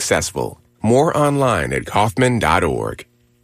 successful. More online at Kaufman.org.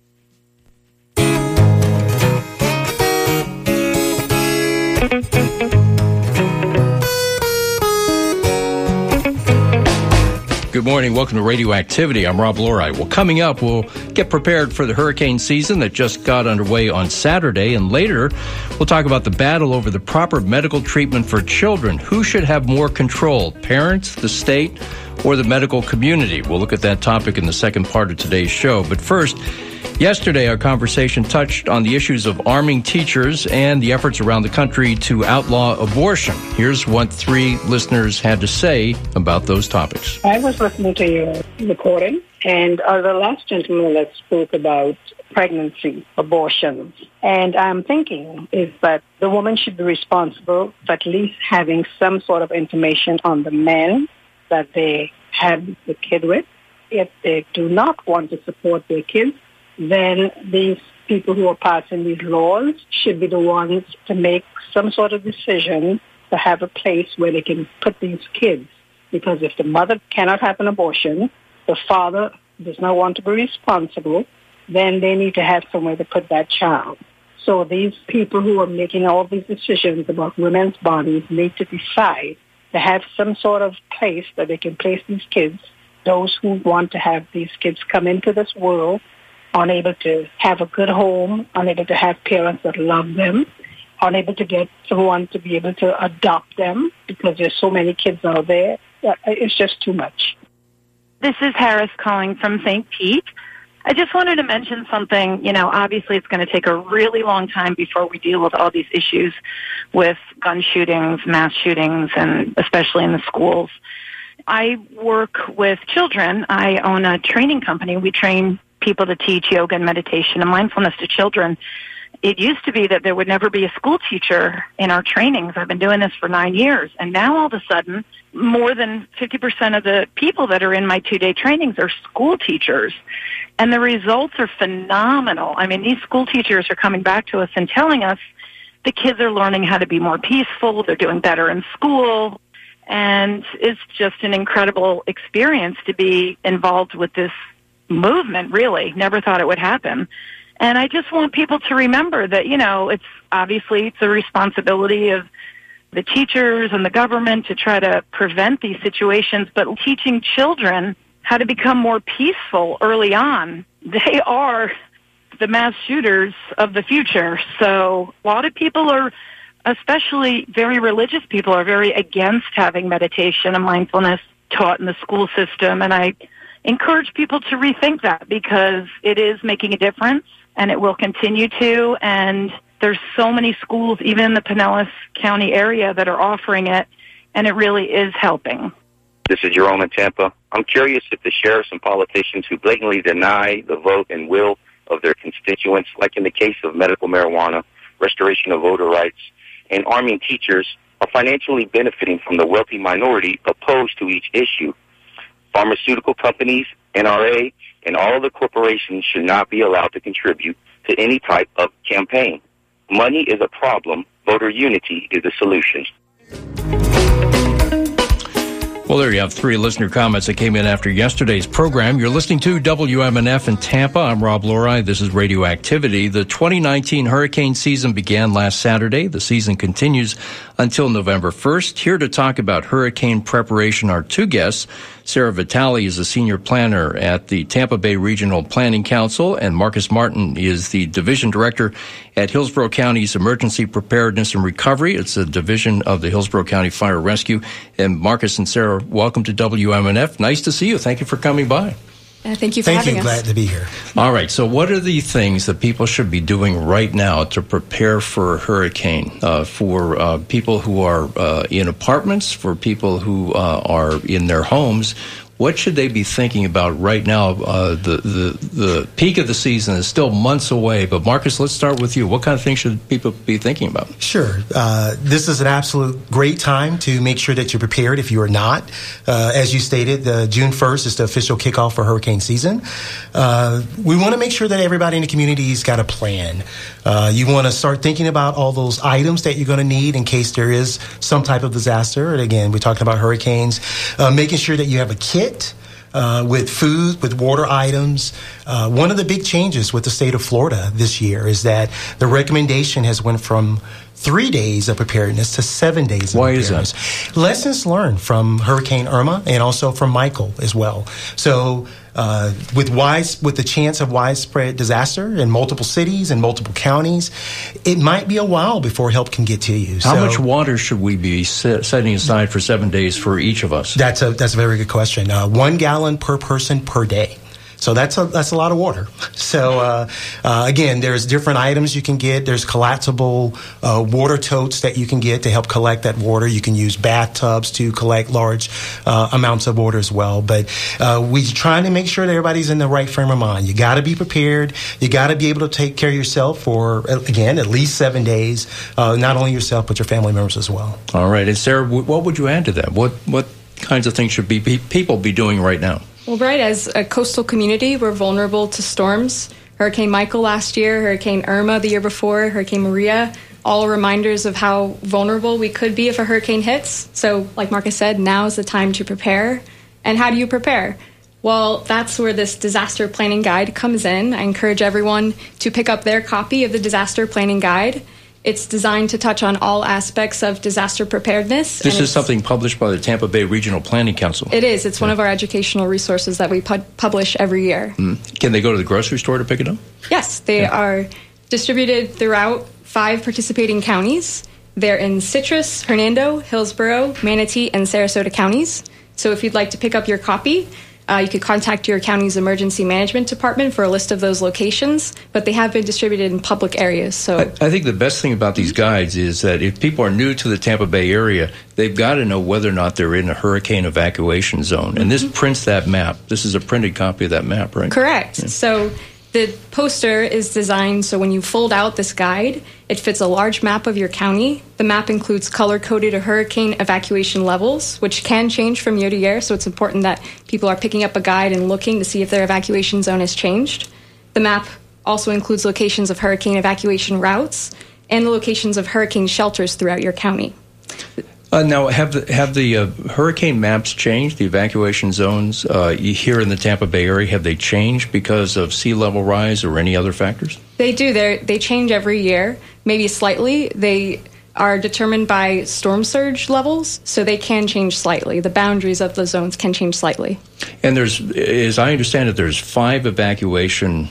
Good morning. Welcome to Radioactivity. I'm Rob Lori. Well, coming up, we'll get prepared for the hurricane season that just got underway on Saturday. And later, we'll talk about the battle over the proper medical treatment for children. Who should have more control, parents, the state, or the medical community? We'll look at that topic in the second part of today's show. But first, yesterday, our conversation touched on the issues of arming teachers and the efforts around the country to outlaw abortion. Here's what 3 listeners had to say about those topics. I was listening to your recording, and the last gentleman that spoke about pregnancy, abortions. And I'm thinking is that the woman should be responsible for at least having some sort of information on the men that they had the kid with. If they do not want to support their kids, then these people who are passing these laws should be the ones to make some sort of decision to have a place where they can put these kids. Because if the mother cannot have an abortion, the father does not want to be responsible, then they need to have somewhere to put that child. So these people who are making all these decisions about women's bodies need to decide to have some sort of place that they can place these kids, those who want to have these kids come into this world, unable to have a good home, unable to have parents that love them, unable to get someone to be able to adopt them because there's so many kids out there. It's just too much. This is Harris calling from St. Pete. I just wanted to mention something. Obviously it's going to take a really long time before we deal with all these issues with gun shootings, mass shootings, and especially in the schools. I work with children. I own a training company. We train people to teach yoga and meditation and mindfulness to children. It used to be that there would never be a school teacher in our trainings. I've been doing this for 9 years. And now all of a sudden, more than 50% of the people that are in my 2-day trainings are school teachers. And the results are phenomenal. I mean, these school teachers are coming back to us and telling us the kids are learning how to be more peaceful. They're doing better in school. And it's just an incredible experience to be involved with this movement, really. Never thought it would happen. And I just want people to remember that, it's a responsibility of the teachers and the government to try to prevent these situations, but teaching children how to become more peaceful early on. They are the mass shooters of the future. So a lot of people are, especially very religious people, are very against having meditation and mindfulness taught in the school system. And I encourage people to rethink that because it is making a difference and it will continue to. And there's so many schools, even in the Pinellas County area, that are offering it, and it really is helping. This is Jerome in Tampa. I'm curious if the sheriffs and politicians who blatantly deny the vote and will of their constituents, like in the case of medical marijuana, restoration of voter rights, and arming teachers, are financially benefiting from the wealthy minority opposed to each issue. Pharmaceutical companies, NRA, and all of the corporations should not be allowed to contribute to any type of campaign. Money is a problem. Voter unity is a solution. Well, there you have 3 listener comments that came in after yesterday's program. You're listening to WMNF in Tampa. I'm Rob Lori. This is Radioactivity. The 2019 hurricane season began last Saturday. The season continues until November 1st. Here to talk about hurricane preparation are 2 guests. Sarah Vitale is a senior planner at the Tampa Bay Regional Planning Council, and Marcus Martin is the division director at Hillsborough County's Emergency Preparedness and Recovery. It's a division of the Hillsborough County Fire Rescue. And Marcus and Sarah, welcome to WMNF. Nice to see you. Thank you for coming by. Thank you for having us. Glad to be here. All right. So what are the things that people should be doing right now to prepare for a hurricane, for people who are in apartments, for people who are in their homes? What should they be thinking about right now? The peak of the season is still months away, but Marcus, let's start with you. What kind of things should people be thinking about? Sure. This is an absolute great time to make sure that you're prepared if you are not. As you stated, June 1st is the official kickoff for hurricane season. We want to make sure that everybody in the community's got a plan. You want to start thinking about all those items that you're going to need in case there is some type of disaster. And again, we're talking about hurricanes. Making sure that you have a kit. with food, with water items. One of the big changes with the state of Florida this year is that the recommendation has went from 3 days of preparedness to 7 days of preparedness. Why is that? Lessons learned from Hurricane Irma and also from Michael as well. So with the chance of widespread disaster in multiple cities and multiple counties, it might be a while before help can get to you. How much water should we be setting aside for 7 days for each of us? That's a very good question. 1 gallon per person per day. So that's a lot of water. So again, there's different items you can get. There's collapsible water totes that you can get to help collect that water. You can use bathtubs to collect large amounts of water as well. But we're trying to make sure that everybody's in the right frame of mind. You got to be prepared. You got to be able to take care of yourself for, again, at least 7 days. Not only yourself, but your family members as well. All right. And Sarah, what would you add to that? What kinds of things should people be doing right now? Well, right, as a coastal community, we're vulnerable to storms. Hurricane Michael last year, Hurricane Irma the year before, Hurricane Maria, all reminders of how vulnerable we could be if a hurricane hits. So, like Marcus said, now is the time to prepare. And how do you prepare? Well, that's where this disaster planning guide comes in. I encourage everyone to pick up their copy of the disaster planning guide. It's designed to touch on all aspects of disaster preparedness. This is something published by the Tampa Bay Regional Planning Council. It is. It's one of our educational resources that we publish every year. Can they go to the grocery store to pick it up? Yes, they are distributed throughout 5 participating counties. They're in Citrus, Hernando, Hillsborough, Manatee, and Sarasota counties. So if you'd like to pick up your copy, you could contact your county's emergency management department for a list of those locations, but they have been distributed in public areas. So I think the best thing about these guides is that if people are new to the Tampa Bay area, they've got to know whether or not they're in a hurricane evacuation zone. And this prints that map. This is a printed copy of that map, right? Correct. Yeah. So the poster is designed so when you fold out this guide, it fits a large map of your county. The map includes color-coded hurricane evacuation levels, which can change from year to year, so it's important that people are picking up a guide and looking to see if their evacuation zone has changed. The map also includes locations of hurricane evacuation routes and the locations of hurricane shelters throughout your county. Now, have the hurricane maps changed, the evacuation zones here in the Tampa Bay area? Have they changed because of sea level rise or any other factors? They do. They change every year, maybe slightly. They are determined by storm surge levels, so they can change slightly. The boundaries of the zones can change slightly. And there's, as I understand it, there's 5 evacuation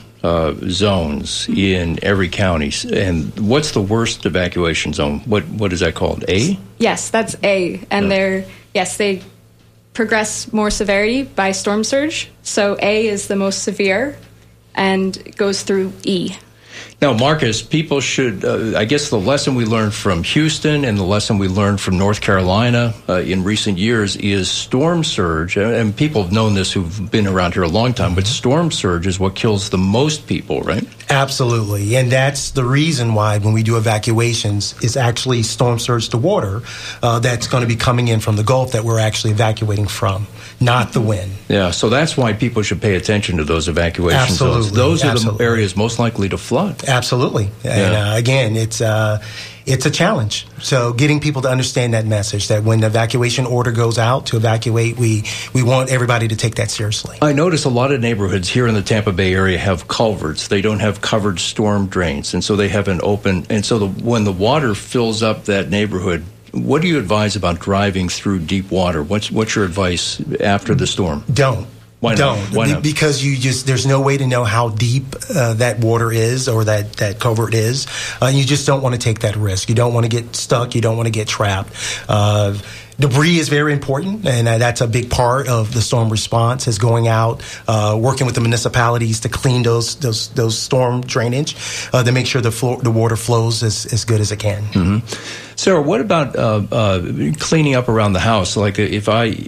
zones in every county. And what's the worst evacuation zone? What is that called? A? Yes, that's A. And they progress more severity by storm surge. So A is the most severe and goes through E. Now, Marcus, people should, I guess the lesson we learned from Houston and the lesson we learned from North Carolina in recent years is storm surge. And people have known this who've been around here a long time, but storm surge is what kills the most people, right? Absolutely. And that's the reason why when we do evacuations, it's actually storm surge to water that's going to be coming in from the Gulf that we're actually evacuating from, not the wind. Yeah, so that's why people should pay attention to those evacuation zones. Those are the areas most likely to flood. Absolutely. And again, it's a challenge. So getting people to understand that message, that when the evacuation order goes out to evacuate, we want everybody to take that seriously. I notice a lot of neighborhoods here in the Tampa Bay area have culverts. They don't have covered storm drains, and so they have an open. And so when the water fills up that neighborhood, what do you advise about driving through deep water? What's your advice after the storm? Don't. Why not? Why not? Because there's no way to know how deep that water is or that culvert is. You just don't want to take that risk. You don't want to get stuck. You don't want to get trapped. Debris is very important, and that's a big part of the storm response, is going out, working with the municipalities to clean those storm drainage, to make sure the water flows as good as it can. Mm-hmm. Sarah, what about cleaning up around the house? Like if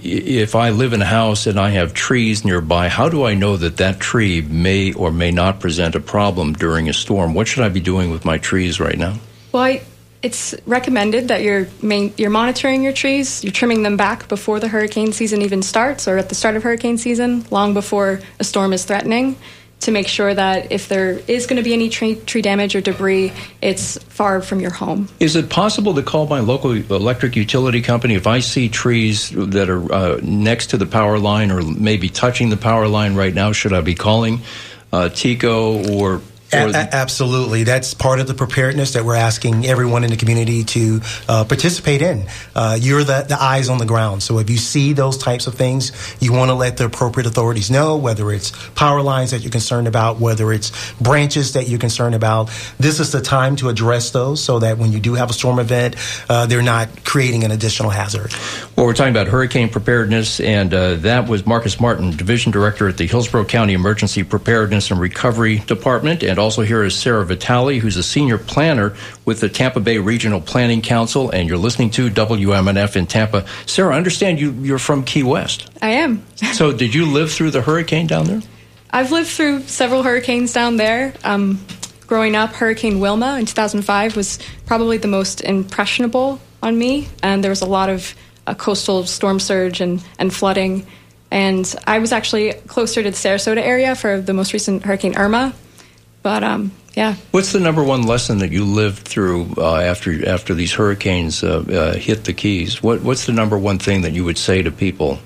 I live in a house and I have trees nearby, how do I know that tree may or may not present a problem during a storm? What should I be doing with my trees right now? Well, it's recommended that you're monitoring your trees. You're trimming them back before the hurricane season even starts, or at the start of hurricane season, long before a storm is threatening, to make sure that if there is going to be any tree damage or debris, it's far from your home. Is it possible to call my local electric utility company if I see trees that are next to the power line or maybe touching the power line right now? Should I be calling TECO or... Absolutely. That's part of the preparedness that we're asking everyone in the community to participate in. You're the eyes on the ground. So if you see those types of things, you want to let the appropriate authorities know, whether it's power lines that you're concerned about, whether it's branches that you're concerned about. This is the time to address those so that when you do have a storm event, they're not creating an additional hazard. Well, we're talking about hurricane preparedness, and that was Marcus Martin, Division Director at the Hillsborough County Emergency Preparedness and Recovery Department. And also here is Sarah Vitale, who's a senior planner with the Tampa Bay Regional Planning Council, and you're listening to WMNF in Tampa. Sarah, I understand you're from Key West. I am. So did you live through the hurricane down there? I've lived through several hurricanes down there. Growing up, Hurricane Wilma in 2005 was probably the most impressionable on me, and there was a lot of coastal storm surge and flooding. And I was actually closer to the Sarasota area for the most recent Hurricane Irma. But, yeah. What's the number one lesson that you lived through after these hurricanes hit the Keys? What's the number one thing that you would say to people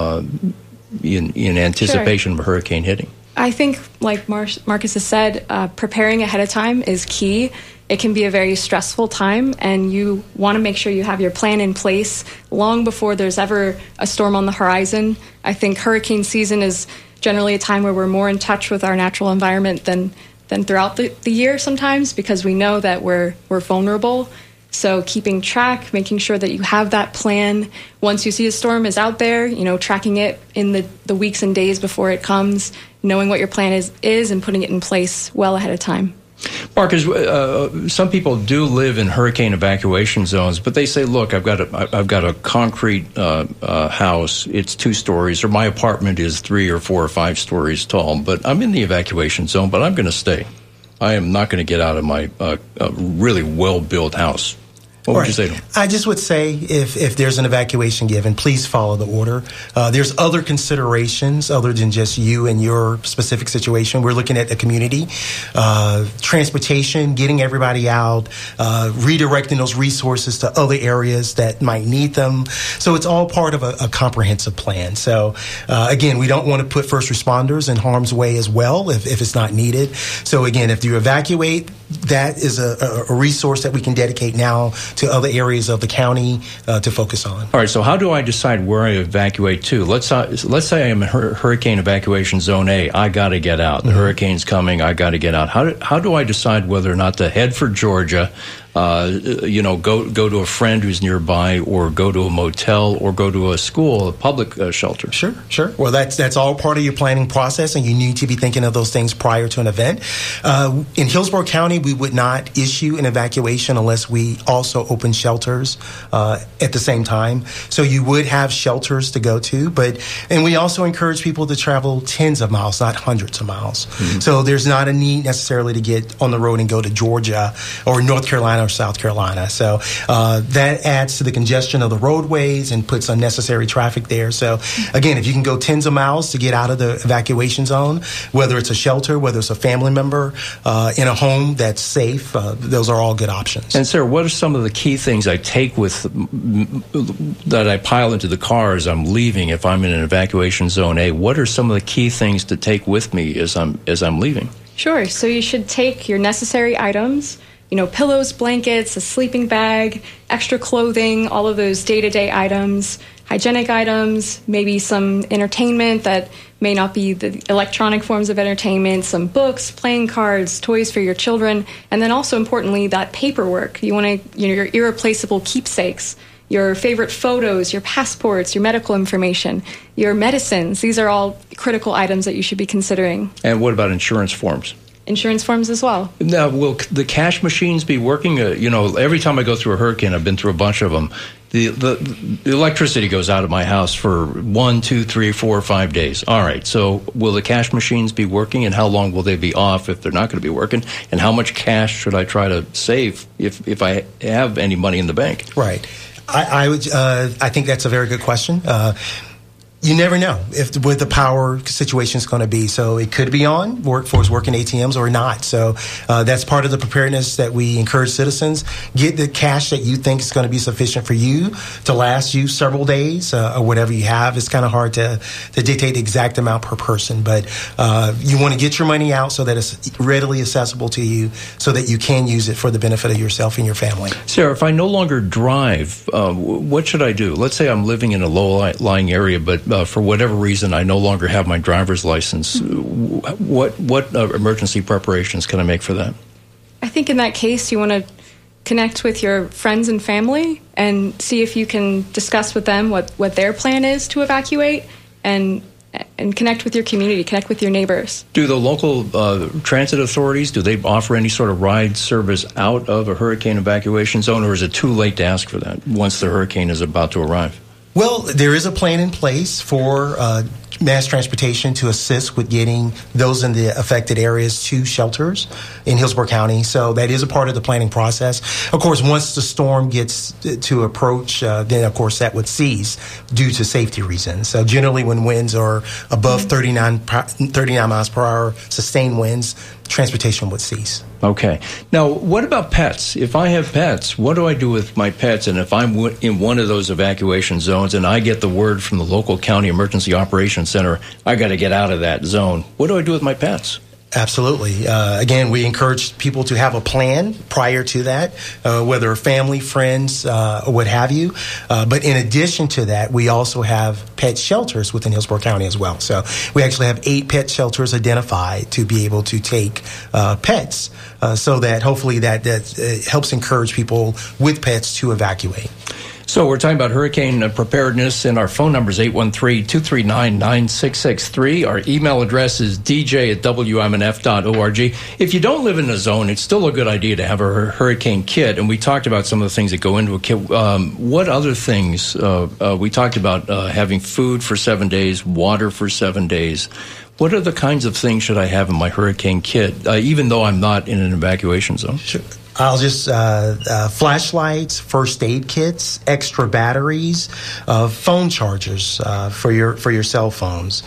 in anticipation of a hurricane hitting? I think, like Marcus has said, preparing ahead of time is key. It can be a very stressful time, and you want to make sure you have your plan in place long before there's ever a storm on the horizon. I think hurricane season is generally a time where we're more in touch with our natural environment than throughout the year sometimes, because we know that we're vulnerable. So keeping track, making sure that you have that plan once you see a storm is out there, tracking it in the weeks and days before it comes, knowing what your plan is and putting it in place well ahead of time. Marcus, some people do live in hurricane evacuation zones, but they say, "Look, I've got a concrete house. It's 2 stories, or my apartment is 3 or 4 or 5 stories tall. But I'm in the evacuation zone. But I'm going to stay. I am not going to get out of my really well-built house." What would you say to them? I just would say if there's an evacuation given, please follow the order. There's other considerations other than just you and your specific situation. We're looking at the community, transportation, getting everybody out, redirecting those resources to other areas that might need them. So it's all part of a comprehensive plan. So again, we don't want to put first responders in harm's way as well if it's not needed. So again, if you evacuate, that is a resource that we can dedicate now to other areas of the county to focus on. All right, so how do I decide where I evacuate to? Let's say I'm in hurricane evacuation zone A. I got to get out. The hurricane's coming. I got to get out. How do I decide whether or not to head for Georgia, go to a friend who's nearby, or go to a motel, or go to a school, a public shelter? Sure. Well, that's all part of your planning process, and you need to be thinking of those things prior to an event. In Hillsborough County, we would not issue an evacuation unless we also open shelters at the same time. So you would have shelters to go to, and we also encourage people to travel tens of miles, not hundreds of miles. Mm-hmm. So there's not a need necessarily to get on the road and go to Georgia or North Carolina or South Carolina. So that adds to the congestion of the roadways and puts unnecessary traffic there. So again, if you can go tens of miles to get out of the evacuation zone, whether it's a shelter, whether it's a family member, in a home that's safe, those are all good options. And Sarah, what are some of the key things I take that I pile into the car as I'm leaving if I'm in an evacuation zone A? What are some of the key things to take with me as I'm leaving? Sure. So you should take your necessary items, pillows, blankets, a sleeping bag, extra clothing, all of those day-to-day items, hygienic items, maybe some entertainment that may not be the electronic forms of entertainment, some books, playing cards, toys for your children, and then also importantly, that paperwork. You want your irreplaceable keepsakes, your favorite photos, your passports, your medical information, your medicines. These are all critical items that you should be considering. And what about insurance forms? Insurance forms as well. Now, will the cash machines be working? Every time I go through a hurricane, I've been through a bunch of them. The electricity goes out of my house for 1, 2, 3, 4, 5 days. All right. So will the cash machines be working, and how long will they be off if they're not going to be working? And how much cash should I try to save if I have any money in the bank? Right. I think that's a very good question. you never know what the power situation is going to be. So it could be on workforce working ATMs or not. So that's part of the preparedness that we encourage citizens. Get the cash that you think is going to be sufficient for you to last you several days or whatever you have. It's kind of hard to dictate the exact amount per person, but you want to get your money out so that it's readily accessible to you so that you can use it for the benefit of yourself and your family. Sarah, if I no longer drive, what should I do? Let's say I'm living in a low-lying area, but for whatever reason, I no longer have my driver's license. What emergency preparations can I make for that? I think in that case, you want to connect with your friends and family and see if you can discuss with them what their plan is to evacuate and connect with your community, connect with your neighbors. Do the local transit authorities, do they offer any sort of ride service out of a hurricane evacuation zone, or is it too late to ask for that once the hurricane is about to arrive? Well, there is a plan in place for mass transportation to assist with getting those in the affected areas to shelters in Hillsborough County. So that is a part of the planning process. Of course, once the storm gets to approach, then, of course, that would cease due to safety reasons. So generally, when winds are above 39 miles per hour, sustained winds, transportation would cease. Okay. Now, what about pets? If I have pets, what do I do with my pets? And if I'm in one of those evacuation zones and I get the word from the local county emergency operations center, I got to get out of that zone, what do I do with my pets? Absolutely. Again, we encourage people to have a plan prior to that, whether family, friends, or what have you. But in addition to that, we also have pet shelters within Hillsborough County as well. So we actually have 8 pet shelters identified to be able to take pets so that hopefully that helps encourage people with pets to evacuate. So we're talking about hurricane preparedness, and our phone number is 813-239-9663. Our email address is dj@wmnf.org. If you don't live in a zone, it's still a good idea to have a hurricane kit, and we talked about some of the things that go into a kit. What other things? We talked about having food for 7 days, water for 7 days. What are the kinds of things should I have in my hurricane kit, even though I'm not in an evacuation zone? Sure. I'll just flashlights, first aid kits, extra batteries, phone chargers for your cell phones,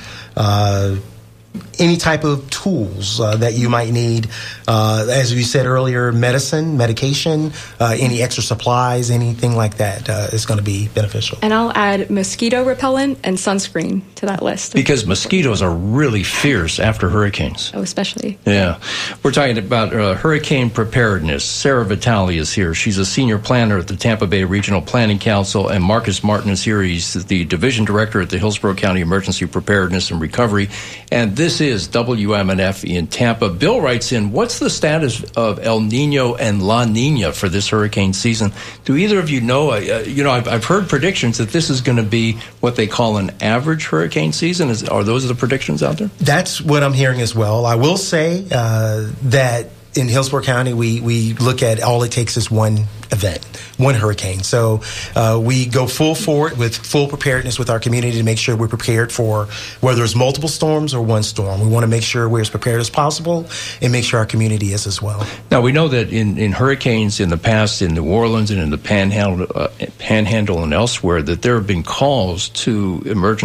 any type of tools that you might need. As we said earlier, medication, any extra supplies, anything like that is going to be beneficial. And I'll add mosquito repellent and sunscreen to that list. Because mosquitoes are really fierce after hurricanes. Oh, especially. Yeah. We're talking about hurricane preparedness. Sarah Vitale is here. She's a senior planner at the Tampa Bay Regional Planning Council, and Marcus Martin is here. He's the division director at the Hillsborough County Emergency Preparedness and Recovery. And this is WMNF in Tampa. Bill writes in, what's the status of El Nino and La Nina for this hurricane season? Do either of you know? I've heard predictions that this is going to be what they call an average hurricane season. Are those the predictions out there? That's what I'm hearing as well. I will say that in Hillsborough County, we look at all it takes is one event, one hurricane. So we go full forward with full preparedness with our community to make sure we're prepared for whether it's multiple storms or one storm. We want to make sure we're as prepared as possible and make sure our community is as well. Now, we know that in hurricanes in the past, in New Orleans and in the Panhandle and elsewhere, that there have been calls to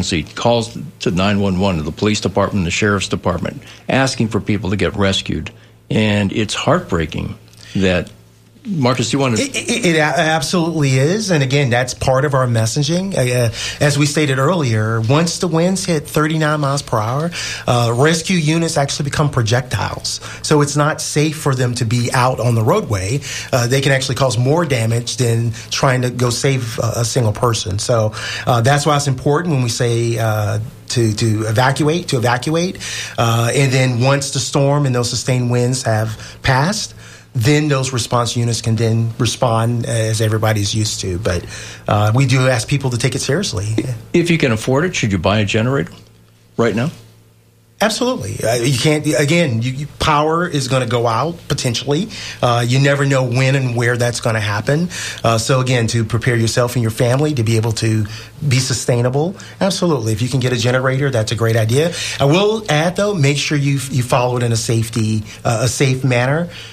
911, to the police department, the sheriff's department, asking for people to get rescued. And it's heartbreaking that, Marcus, do you want to... It absolutely is. And again, that's part of our messaging. As we stated earlier, once the winds hit 39 miles per hour, rescue units actually become projectiles. So it's not safe for them to be out on the roadway. They can actually cause more damage than trying to go save a single person. So that's why it's important when we say... To evacuate. And then once the storm and those sustained winds have passed, then those response units can then respond as everybody's used to. But we do ask people to take it seriously. If you can afford it, should you buy a generator right now? Absolutely. You can't, again, power is going to go out potentially. You never know when and where that's going to happen. So again, to prepare yourself and your family to be able to be sustainable, absolutely. If you can get a generator, that's a great idea. I will add, though, make sure you follow it in a safe manner.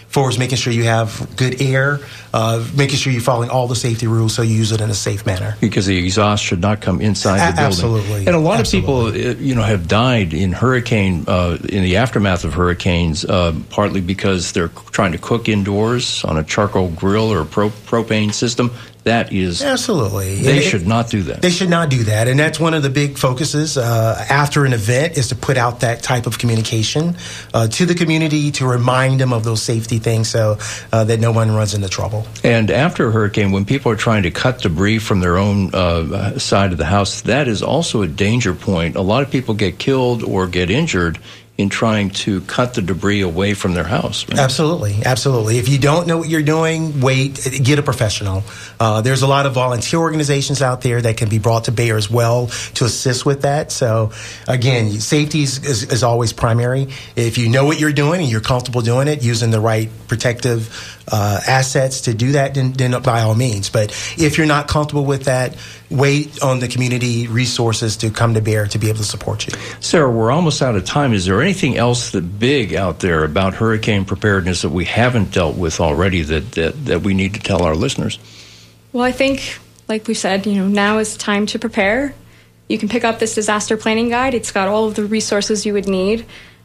far as making sure you have good air, making sure you're following all the safety rules so you use it in a safe manner. Because the exhaust should not come inside the building. Absolutely. And a lot of people, have died in in the aftermath of hurricanes, partly because they're trying to cook indoors on a charcoal grill or a propane system. That is absolutely. They should not do that. They should not do that, and that's one of the big focuses after an event is to put out that type of communication to the community to remind them of those safety things, so that no one runs into trouble. And after a hurricane, when people are trying to cut debris from their own side of the house, that is also a danger point. A lot of people get killed or get injured in trying to cut the debris away from their house. Right? Absolutely. If you don't know what you're doing, get a professional. There's a lot of volunteer organizations out there that can be brought to bear as well to assist with that. So, again, safety is always primary. If you know what you're doing and you're comfortable doing it, using the right protective assets to do that, then by all means. But if you're not comfortable with that, wait on the community resources to come to bear to be able to support you. Sarah, we're almost out of time. Is there anything else big out there about hurricane preparedness that we haven't dealt with already that we need to tell our listeners? Well, I think, like we said, now is time to prepare. You can pick up this disaster planning guide. It's got all of the resources you would need.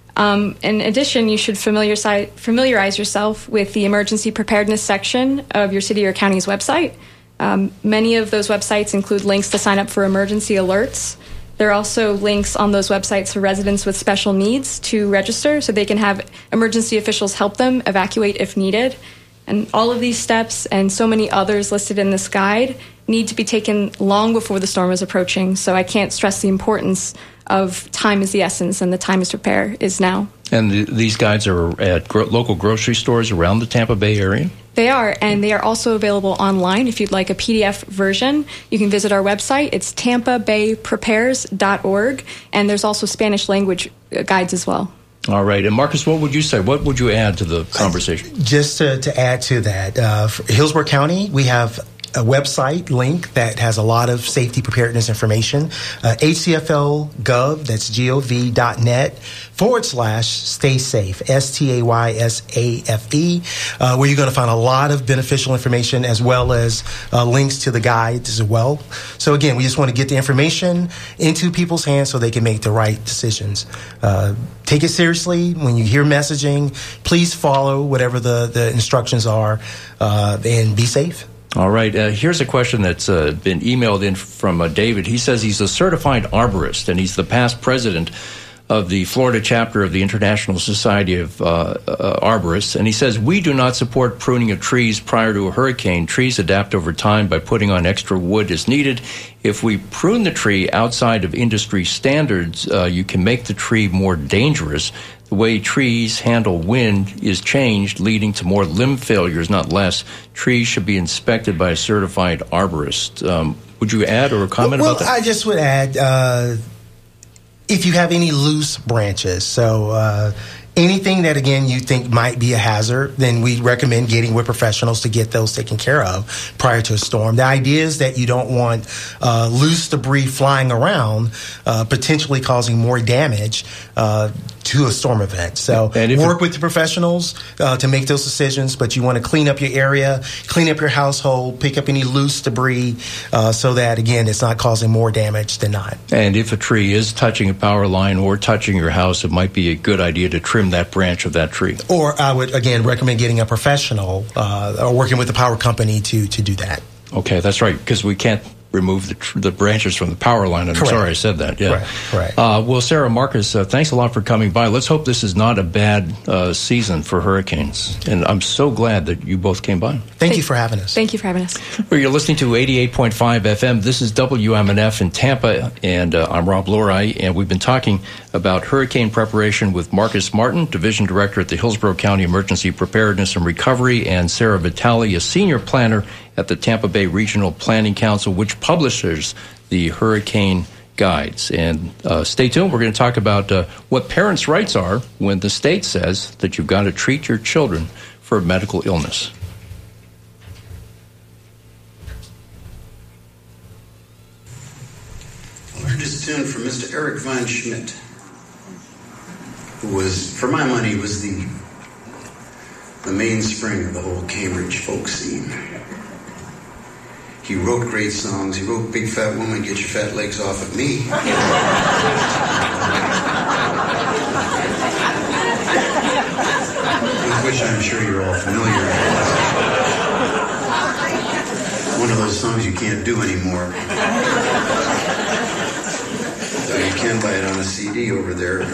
In addition, you should familiarize yourself with the emergency preparedness section of your city or county's website. Many of those websites include links to sign up for emergency alerts. There are also links on those websites for residents with special needs to register so they can have emergency officials help them evacuate if needed. And all of these steps and so many others listed in this guide need to be taken long before the storm is approaching. So I can't stress the importance of time is the essence, and the time is to prepare is now. And these guides are at local grocery stores around the Tampa Bay area? They are, and they are also available online. If you'd like a PDF version, you can visit our website. It's tampabayprepares.org, and there's also Spanish language guides as well. All right. And Marcus, what would you say? What would you add to the conversation? Just to add to that, for Hillsborough County, we have a website link that has a lot of safety preparedness information, hcfl.gov, that's gov.net/stay safe, STAYSAFE, where you're going to find a lot of beneficial information as well as links to the guides as well. So again, we just want to get the information into people's hands so they can make the right decisions. Take it seriously. When you hear messaging, please follow whatever the instructions are and be safe. All right. Here's a question that's been emailed in from David. He says he's a certified arborist, and he's the past president of the Florida chapter of the International Society of Arborists. And he says, we do not support pruning of trees prior to a hurricane. Trees adapt over time by putting on extra wood as needed. If we prune the tree outside of industry standards, you can make the tree more dangerous. The way trees handle wind is changed, leading to more limb failures, not less. Trees should be inspected by a certified arborist. Would you add or comment about that? Well, I just would add, if you have any loose branches, so anything that, again, you think might be a hazard, then we recommend getting with professionals to get those taken care of prior to a storm. The idea is that you don't want loose debris flying around, potentially causing more damage to a storm event. So work with the professionals to make those decisions, but you want to clean up your area, clean up your household, pick up any loose debris so that, again, it's not causing more damage than not. And if a tree is touching a power line or touching your house, it might be a good idea to trim that branch of that tree. Or I would, again, recommend getting a professional or working with the power company to do that. Okay, that's right, because we can't remove the branches from the power line. I'm sorry I said that. Yeah. Correct. Well, Sarah, Marcus, thanks a lot for coming by. Let's hope this is not a bad season for hurricanes. And I'm so glad that you both came by. Thank you for having us. Thank you for having us. Well, you're listening to 88.5 FM. This is WMNF in Tampa, and I'm Rob Lorai, and we've been talking about hurricane preparation with Marcus Martin, Division Director at the Hillsborough County Emergency Preparedness and Recovery, and Sarah Vitale, a Senior Planner at the Tampa Bay Regional Planning Council, which publishes the hurricane guides. And stay tuned. We're going to talk about what parents' rights are when the state says that you've got to treat your children for a medical illness. I learned this tune from Mr. Eric Von Schmidt, who was, for my money, was the the mainspring of the whole Cambridge folk scene. He wrote great songs. He wrote Big Fat Woman, Get Your Fat Legs Off of Me. With which I'm sure you're all familiar. One of those songs you can't do anymore. Though you can buy it on a CD over there.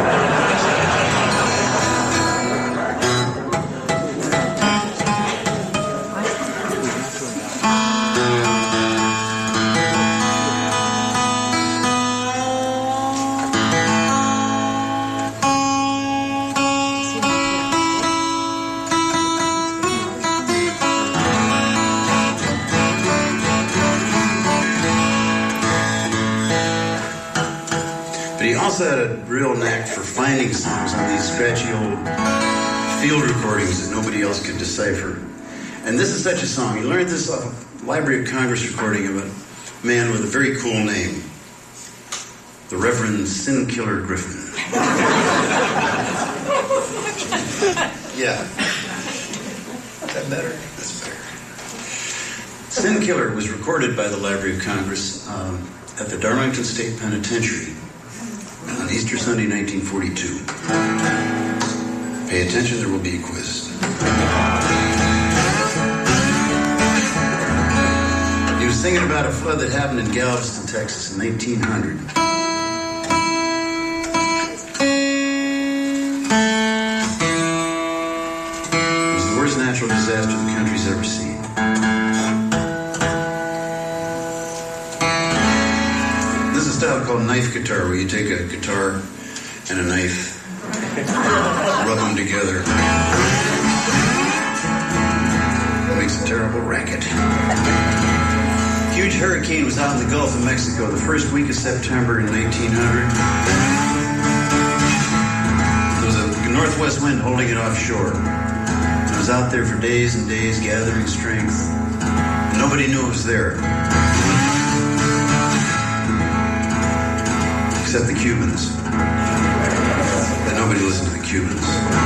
Had a real knack for finding songs on these scratchy old field recordings that nobody else could decipher. And this is such a song. He learned this off a Library of Congress recording of a man with a very cool name, the Reverend Sin Killer Griffin. Yeah. Is that better? That's better. Sin Killer was recorded by the Library of Congress at the Darlington State Penitentiary on Easter Sunday, 1942. Pay attention, there will be a quiz. He was singing about a flood that happened in Galveston, Texas in 1900. It was the worst natural disaster the country's ever seen. Style called knife guitar, where you take a guitar and a knife, rub them together. It makes a terrible racket. Huge hurricane was out in the Gulf of Mexico the first week of September in 1900. There was a northwest wind holding it offshore. It was out there for days and days, gathering strength. Nobody knew it was there. Except the Cubans. But nobody listened to the Cubans.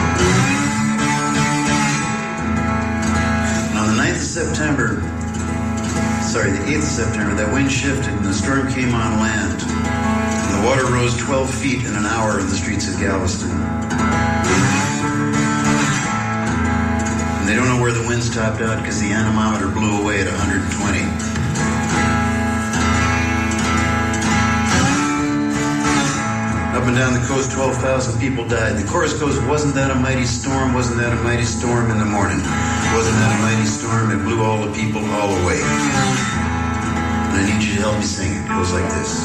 And on the 9th of September, the 8th of September, that wind shifted and the storm came on land. And the water rose 12 feet in an hour in the streets of Galveston. And they don't know where the winds topped out because the anemometer blew away at 120. Up and down the coast, 12,000 people died. The chorus goes, wasn't that a mighty storm? Wasn't that a mighty storm in the morning? Wasn't that a mighty storm? It blew all the people all away. And I need you to help me sing it. It goes like this.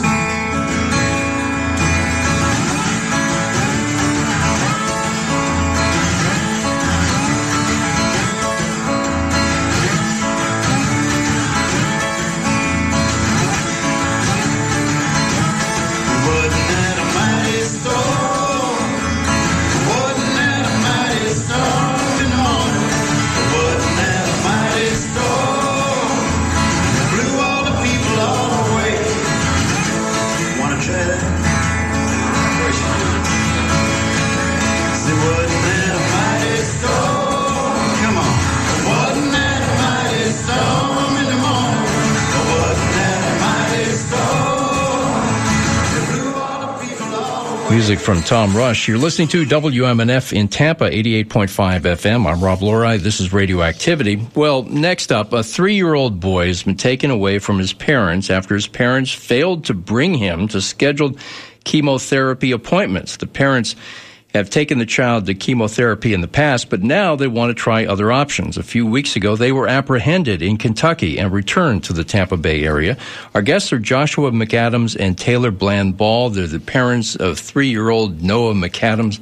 Music from Tom Rush. You're listening to WMNF in Tampa, 88.5 FM. I'm Rob Lorai. This is Radioactivity. Well, next up, a 3-year-old boy has been taken away from his parents after his parents failed to bring him to scheduled chemotherapy appointments. The parents have taken the child to chemotherapy in the past, but now they want to try other options. A few weeks ago, they were apprehended in Kentucky and returned to the Tampa Bay area. Our guests are Joshua McAdams and Taylor Bland Ball. They're the parents of 3-year-old Noah McAdams.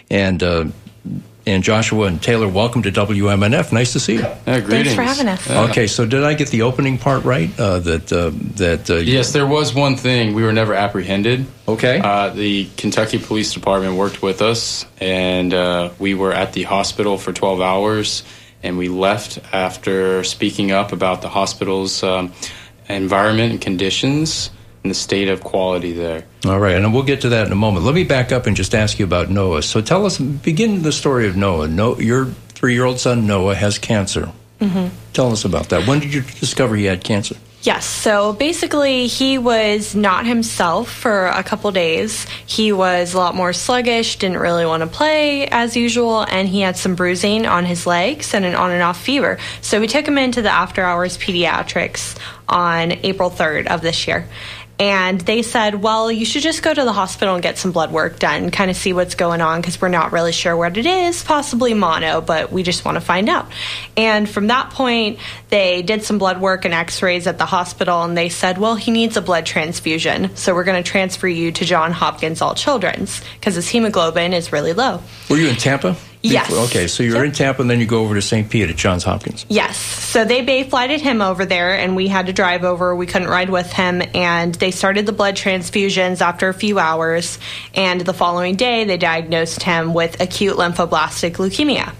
And Joshua and Taylor, welcome to WMNF. Nice to see you. Thanks for having us. Okay, so did I get the opening part right? Yes, there was one thing. We were never apprehended. Okay. The Kentucky Police Department worked with us, and we were at the hospital for 12 hours, and we left after speaking up about the hospital's environment and conditions and the state of quality there. All right, and we'll get to that in a moment. Let me back up and just ask you about Noah. So begin the story of Noah. You're 3-year-old son, Noah, has cancer. Mm-hmm. Tell us about that. When did you discover he had cancer? Yes, so basically he was not himself for a couple days. He was a lot more sluggish, didn't really want to play as usual, and he had some bruising on his legs and an on and off fever. So we took him into the After Hours Pediatrics on April 3rd of this year. And they said, well, you should just go to the hospital and get some blood work done, kind of see what's going on, because we're not really sure what it is, possibly mono, but we just want to find out. And from that point, they did some blood work and x-rays at the hospital, and they said, well, he needs a blood transfusion, so we're going to transfer you to Johns Hopkins All Children's, because his hemoglobin is really low. Were you in Tampa? Yes. Okay, so you're in Tampa, and then you go over to St. Pete at Johns Hopkins. Yes. So they bay-flighted him over there, and we had to drive over. We couldn't ride with him, and they started the blood transfusions after a few hours, and the following day they diagnosed him with acute lymphoblastic leukemia.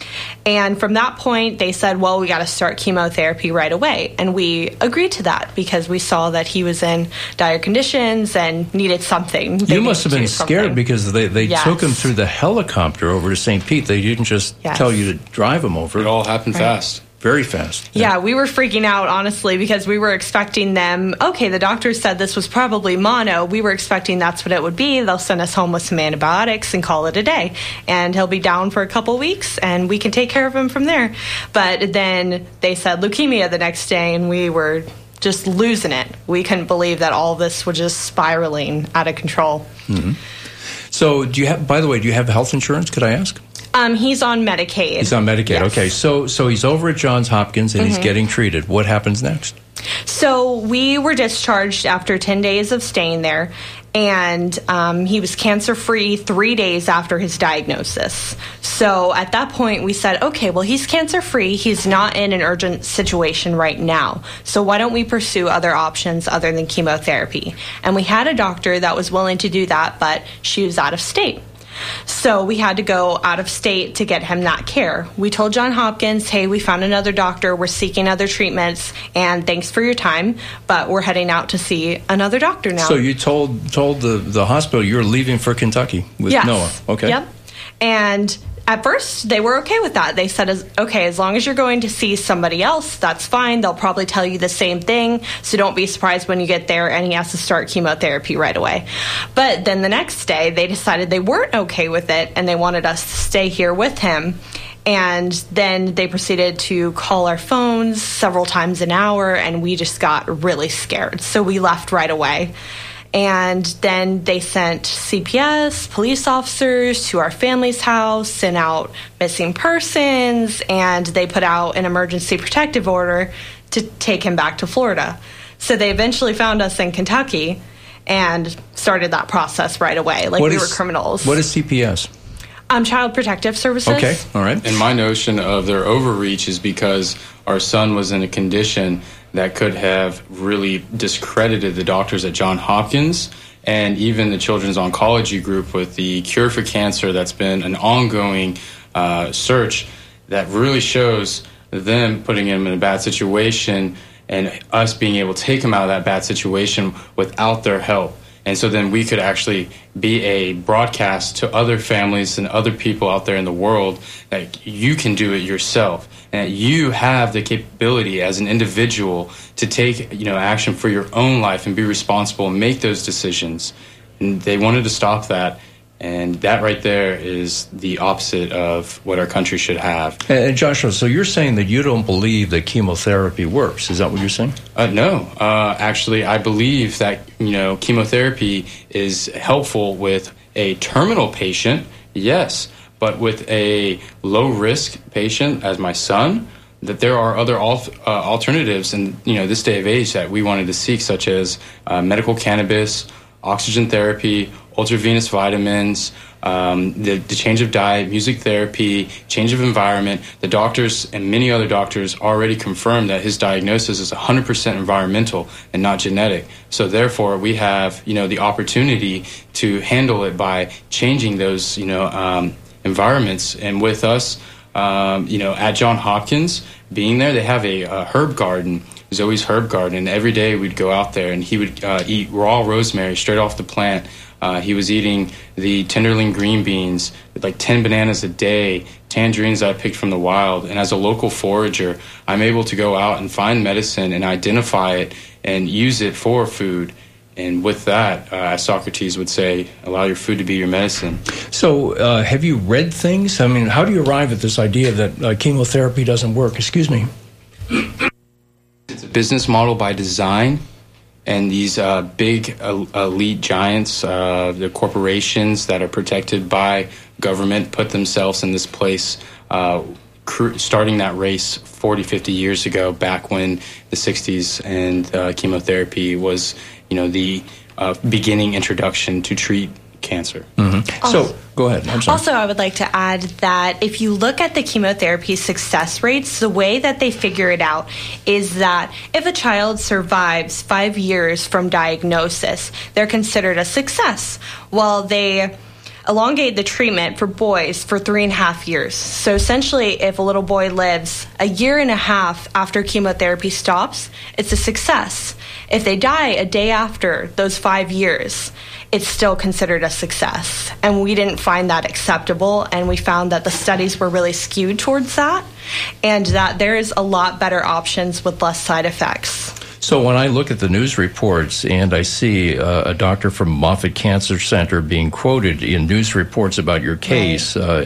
And from that point, they said, well, we got to start chemotherapy right away. And we agreed to that because we saw that he was in dire conditions and needed something. You must have been scared because they Yes. took him through the helicopter over to St. Pete. They didn't just tell you to drive him over. It all happened fast. Very fast. Yeah, we were freaking out, honestly, because we were expecting them, okay, the doctor said this was probably mono. We were expecting that's what it would be. They'll send us home with some antibiotics and call it a day. And he'll be down for a couple weeks, and we can take care of him from there. But then they said leukemia the next day, and we were just losing it. We couldn't believe that all this was just spiraling out of control. Mm-hmm. So, by the way, do you have health insurance, could I ask? He's on Medicaid. He's on Medicaid. Yes. Okay, so he's over at Johns Hopkins and he's getting treated. What happens next? So we were discharged after 10 days of staying there, and he was cancer-free 3 days after his diagnosis. So at that point, we said, okay, well, he's cancer-free. He's not in an urgent situation right now. So why don't we pursue other options other than chemotherapy? And we had a doctor that was willing to do that, but she was out of state. So we had to go out of state to get him that care. We told Johns Hopkins, hey, we found another doctor. We're seeking other treatments, and thanks for your time, but we're heading out to see another doctor now. So you told the hospital you're leaving for Kentucky with Noah. Okay. Yep. And at first, they were okay with that. They said, okay, as long as you're going to see somebody else, that's fine. They'll probably tell you the same thing, so don't be surprised when you get there and he has to start chemotherapy right away. But then the next day, they decided they weren't okay with it, and they wanted us to stay here with him. And then they proceeded to call our phones several times an hour, and we just got really scared. So we left right away. And then they sent CPS, police officers to our family's house, sent out missing persons, and they put out an emergency protective order to take him back to Florida. So they eventually found us in Kentucky and started that process right away, like we were criminals. What is CPS? Child Protective Services. Okay, all right. And my notion of their overreach is because our son was in a condition that could have really discredited the doctors at Johns Hopkins and even the Children's Oncology Group with the Cure for Cancer that's been an ongoing search that really shows them putting him in a bad situation and us being able to take him out of that bad situation without their help. And so then we could actually be a broadcast to other families and other people out there in the world that you can do it yourself. And that you have the capability as an individual to take, action for your own life and be responsible and make those decisions. And they wanted to stop that. And that right there is the opposite of what our country should have. And Joshua, so you're saying that you don't believe that chemotherapy works. Is that what you're saying? No. Actually, I believe that, chemotherapy is helpful with a terminal patient, yes. But with a low-risk patient, as my son, that there are other alternatives in this day of age that we wanted to seek, such as medical cannabis, oxygen therapy, ultravenous vitamins, the change of diet, music therapy, change of environment. The doctors and many other doctors already confirmed that his diagnosis is 100% environmental and not genetic. So therefore, we have the opportunity to handle it by changing those environments. And with us, at Johns Hopkins, being there, they have a herb garden, Zoe's Herb Garden, and every day we'd go out there and he would eat raw rosemary straight off the plant, He was eating the tenderloin green beans, like 10 bananas a day, tangerines I picked from the wild. And as a local forager, I'm able to go out and find medicine and identify it and use it for food. And with that, as Socrates would say, allow your food to be your medicine. So have you read things? I mean, how do you arrive at this idea that chemotherapy doesn't work? Excuse me. It's a business model by design. And these big elite giants, the corporations that are protected by government, put themselves in this place, starting that race 40, 50 years ago, back when the 60s and chemotherapy was, the beginning introduction to treat cancer. Mm-hmm. So, go ahead. I'm sorry. Also, I would like to add that if you look at the chemotherapy success rates, the way that they figure it out is that if a child survives 5 years from diagnosis, they're considered a success, while they elongate the treatment for boys for 3.5 years. So essentially, if a little boy lives 1.5 years after chemotherapy stops, it's a success. If they die a day after those 5 years, it's still considered a success. And we didn't find that acceptable, and we found that the studies were really skewed towards that, and that there is a lot better options with less side effects. So when I look at the news reports and I see a doctor from Moffitt Cancer Center being quoted in news reports about your case, right.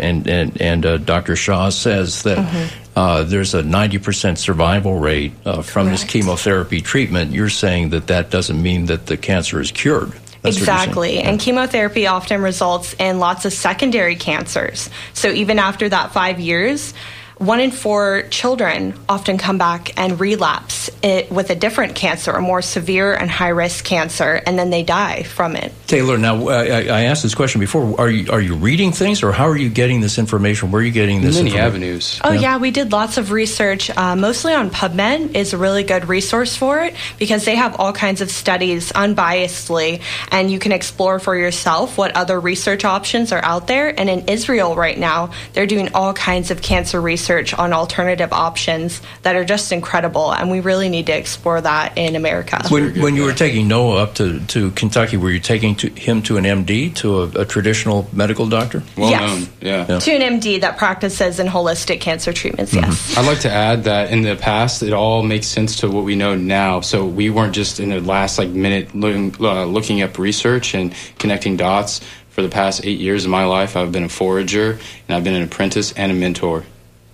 and Dr. Shaw says that there's a 90% survival rate from this chemotherapy treatment, you're saying that doesn't mean that the cancer is cured. That's exactly. And chemotherapy often results in lots of secondary cancers. So even after that 5 years, 1 in 4 children often come back and relapse it with a different cancer, a more severe and high-risk cancer, and then they die from it. Taylor, now, I asked this question before. Are you reading things, or how are you getting this information? Where are you getting this Many avenues. Oh, yeah, we did lots of research. Mostly on PubMed is a really good resource for it because they have all kinds of studies unbiasedly, and you can explore for yourself what other research options are out there. And in Israel right now, they're doing all kinds of cancer research on alternative options that are just incredible, and we really need to explore that in America. When you were taking Noah up to Kentucky, were you taking him to an MD, to a traditional medical doctor? Well-known, yeah. To an MD that practices in holistic cancer treatments, yes. I'd like to add that in the past, it all makes sense to what we know now. So we weren't just in the last minute looking up research and connecting dots. For the past 8 years of my life, I've been a forager, and I've been an apprentice and a mentor.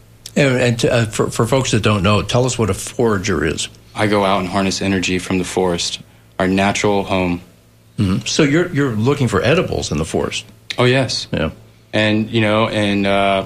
And for folks that don't know, tell us what a forager is. I go out and harness energy from the forest, our natural home. Mm-hmm. So you're looking for edibles in the forest? Oh, yes. Yeah. And, in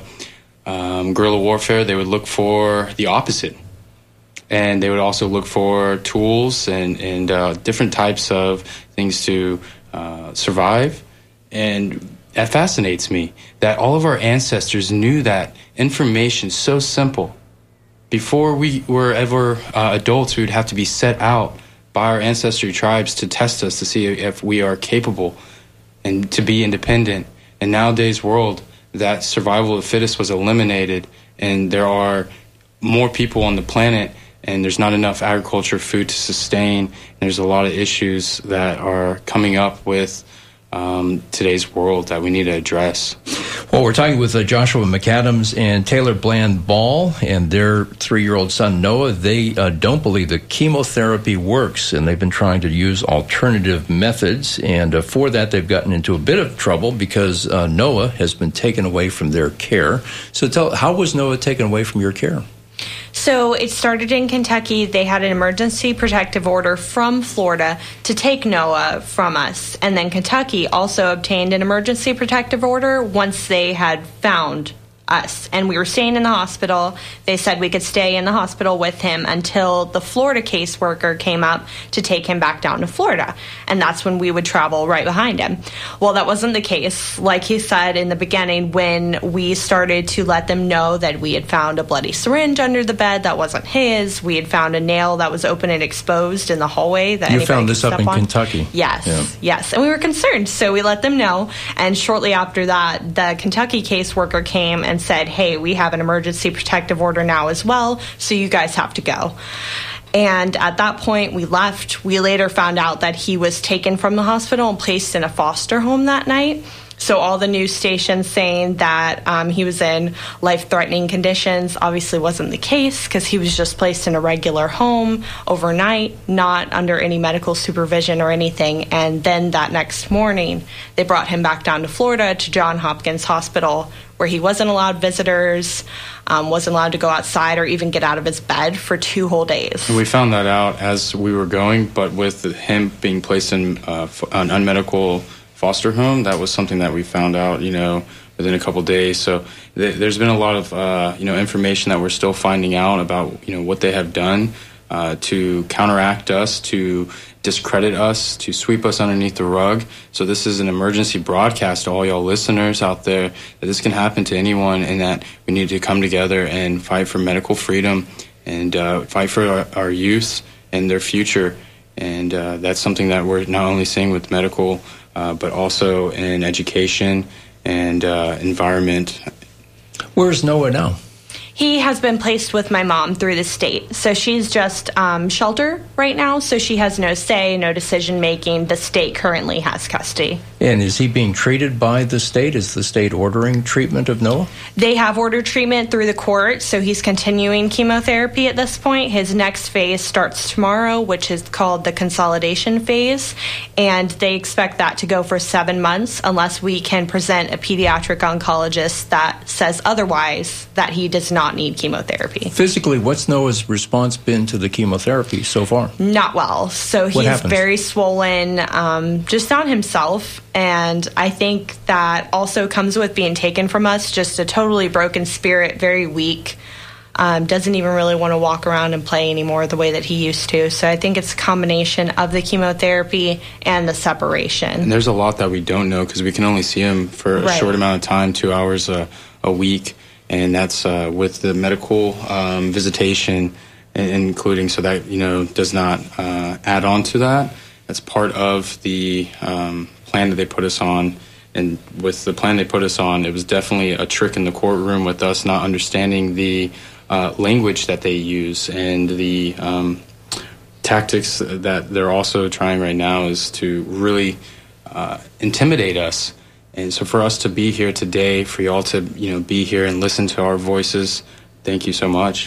guerrilla warfare, they would look for the opposite. And they would also look for tools and different types of things to survive. And that fascinates me, that all of our ancestors knew that information so simple. Before we were ever adults, we would have to be set out by our ancestry tribes to test us to see if we are capable and to be independent. In nowadays world, that survival of the fittest was eliminated, and there are more people on the planet, and there's not enough agriculture food to sustain. And there's a lot of issues that are coming up with today's world that we need to address. Well, we're talking with Joshua McAdams and Taylor Bland Ball and their 3-year-old son, Noah. They don't believe that chemotherapy works, and they've been trying to use alternative methods. And for that, they've gotten into a bit of trouble because Noah has been taken away from their care. So how was Noah taken away from your care? So it started in Kentucky. They had an emergency protective order from Florida to take Noah from us. And then Kentucky also obtained an emergency protective order once they had found us. And we were staying in the hospital. They said we could stay in the hospital with him until the Florida caseworker came up to take him back down to Florida. And that's when we would travel right behind him. Well, that wasn't the case. Like he said in the beginning, when we started to let them know that we had found a bloody syringe under the bed that wasn't his, we had found a nail that was open and exposed in the hallway that you found this up in Kentucky. Yes. And we were concerned, so we let them know. And shortly after that, the Kentucky caseworker came and said, hey, we have an emergency protective order now as well, so you guys have to go. And at that point, we left. We later found out that he was taken from the hospital and placed in a foster home that night. So all the news stations saying that he was in life-threatening conditions obviously wasn't the case, because he was just placed in a regular home overnight, not under any medical supervision or anything. And then that next morning, they brought him back down to Florida to Johns Hopkins Hospital, where he wasn't allowed visitors, wasn't allowed to go outside or even get out of his bed for 2 whole days. We found that out as we were going, but with him being placed in an unmedical foster home, that was something that we found out, within a couple days. So there's been a lot of, information that we're still finding out about, what they have done to counteract us, to discredit us, to sweep us underneath the rug. So this is an emergency broadcast to all y'all listeners out there, that this can happen to anyone, and that we need to come together and fight for medical freedom and fight for our youth and their future. And that's something that we're not only seeing with medical, but also in education and environment. Where's Noah now? He has been placed with my mom through the state. So she's just shelter right now, so she has no say, no decision-making. The state currently has custody. And is he being treated by the state? Is the state ordering treatment of Noah? They have ordered treatment through the court, so he's continuing chemotherapy at this point. His next phase starts tomorrow, which is called the consolidation phase, and they expect that to go for 7 months unless we can present a pediatric oncologist that says otherwise, that he does not need chemotherapy. Physically, what's Noah's response been to the chemotherapy so far? Not well. So he's very swollen, just not himself. And I think that also comes with being taken from us, just a totally broken spirit, very weak. Doesn't even really want to walk around and play anymore the way that he used to. So I think it's a combination of the chemotherapy and the separation. And there's a lot that we don't know, because we can only see him for a short amount of time, 2 hours a week. And that's with the medical visitation including, so that, does not add on to that. That's part of the plan that they put us on. And with the plan they put us on, it was definitely a trick in the courtroom with us not understanding the language that they use, and the tactics that they're also trying right now is to really intimidate us. And so for us to be here today, for y'all to be here and listen to our voices, thank you so much.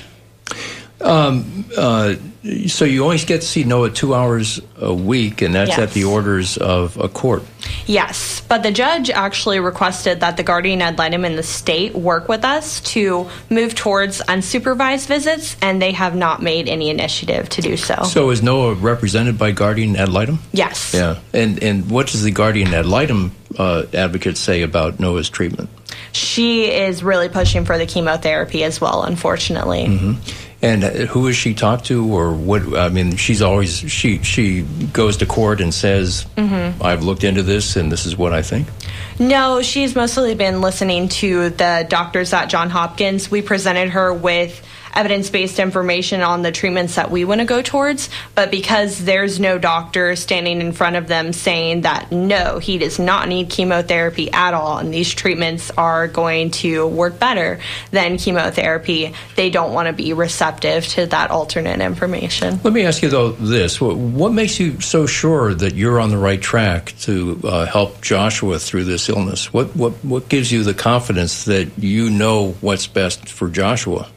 So you always get to see Noah 2 hours a week, and that's at the orders of a court. Yes, but the judge actually requested that the guardian ad litem in the state work with us to move towards unsupervised visits, and they have not made any initiative to do so. So is Noah represented by guardian ad litem? Yes. Yeah, and what does the guardian ad litem advocate say about Noah's treatment? She is really pushing for the chemotherapy as well, unfortunately. Mm-hmm. And who has she talked to, or what? I mean, she's always, she goes to court and says, I've looked into this and this is what I think? No, she's mostly been listening to the doctors at Johns Hopkins. We presented her with evidence-based information on the treatments that we want to go towards, but because there's no doctor standing in front of them saying that, no, he does not need chemotherapy at all, and these treatments are going to work better than chemotherapy, they don't want to be receptive to that alternate information. Let me ask you, though, this. What makes you so sure that you're on the right track to help Joshua through this illness? What gives you the confidence that you know what's best for Joshua?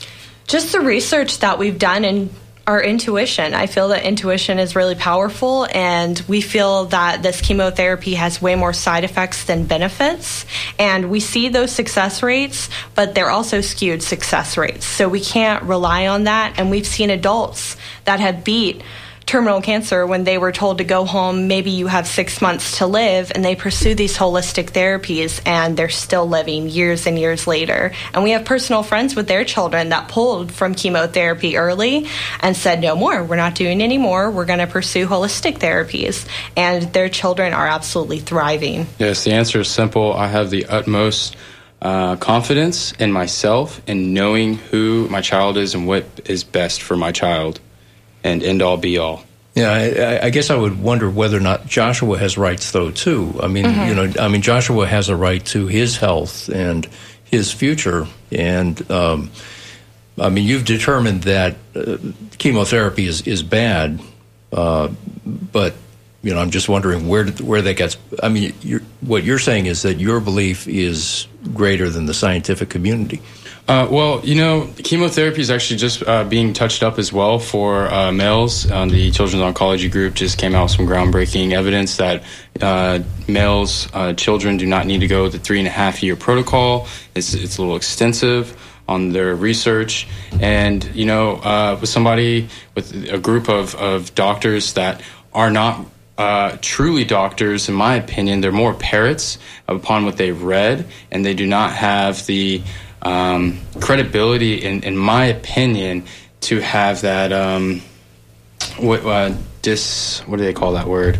Just the research that we've done and our intuition. I feel that intuition is really powerful, and we feel that this chemotherapy has way more side effects than benefits. And we see those success rates, but they're also skewed success rates. So we can't rely on that. And we've seen adults that have beat terminal cancer when they were told to go home, maybe you have 6 months to live, and they pursue these holistic therapies, and they're still living years and years later. And we have personal friends with their children that pulled from chemotherapy early and said, no more, we're not doing any more, we're going to pursue holistic therapies. And their children are absolutely thriving. Yes, the answer is simple. I have the utmost confidence in myself and knowing who my child is and what is best for my child. And end all be all. Yeah, I guess I would wonder whether or not Joshua has rights, though, too. I mean, Joshua has a right to his health and his future, and I mean, you've determined that chemotherapy is bad, but I'm just wondering where that gets. I mean, what you're saying is that your belief is greater than the scientific community. Well, chemotherapy is actually just being touched up as well for males. The Children's Oncology Group just came out with some groundbreaking evidence that males, children, do not need to go the 3.5-year protocol. It's a little extensive on their research. And, with a group of doctors that are not truly doctors, in my opinion, they're more parrots upon what they've read, and they do not have the credibility, in my opinion, to have that what do they call that word?